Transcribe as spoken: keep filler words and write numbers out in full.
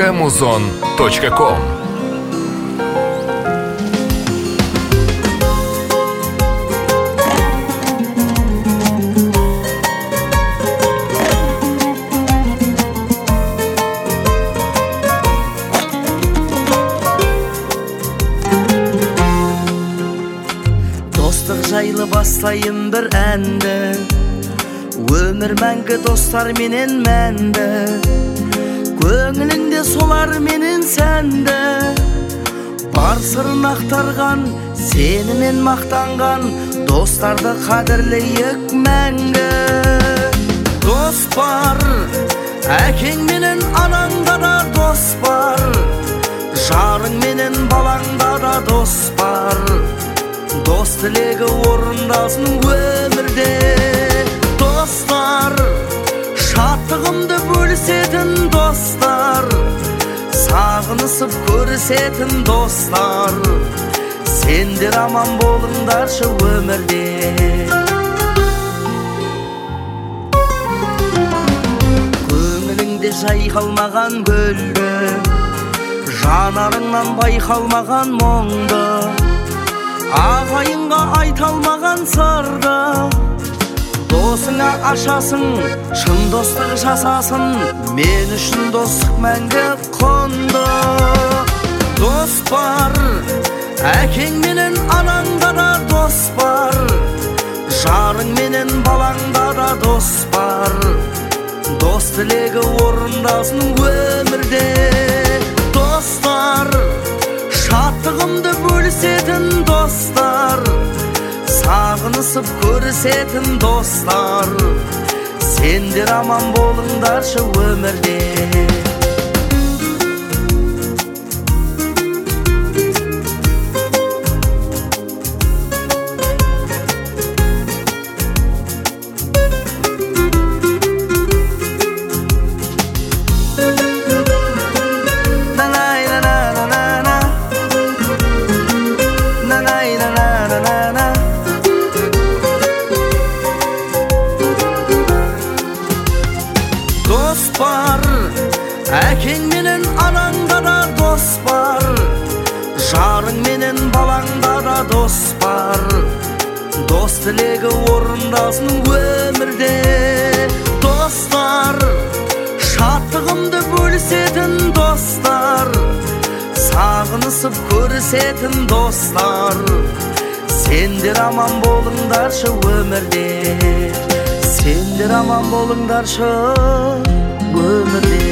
музон точка ком. Жайлы бастайын бір әнді, өмір мәңгі достар менен мәнді, көңіліңде солар менен сәнді, бар сырын ақтарған, сенімен мақтанған достарды қадірлейік мәңгі. Дос бар, әкең менен анаңда да дос бар, жарың менен балаңда да дос бар. Дос тілегі орындалсын өмірде. Достар, шаттығымды бөлісетін достар, сағынысып көрісетін достар, сендер аман болыңдаршы өмірде. Көңіліңде жайқалмаған гүлді, жанарыңнан байқалмаған мұңды, ағайынға айталмаған сырды, досыңа ашасың, шын достық жасасын, мен үшін достық мәңгі құнды. Дос бар, әкең менен анаңда да дос бар, жарың менен балаңда да дос бар. Дос тілегі орындалсын өмірде. Достар, шаттығымды бөлісетін достар, сағынысып көрісетін достар, сендер аман болыңдаршы өмірде. Әкең менен анаңда да дос бар, жарың менен балаңда да дос бар. Дос тілегі орындалсын өмірде. Достар, шаттығымды бөлісетін достар, сағынысып көрісетін достар, сендер аман болыңдаршы өмірде. Сендер аман болыңдаршы өмірде.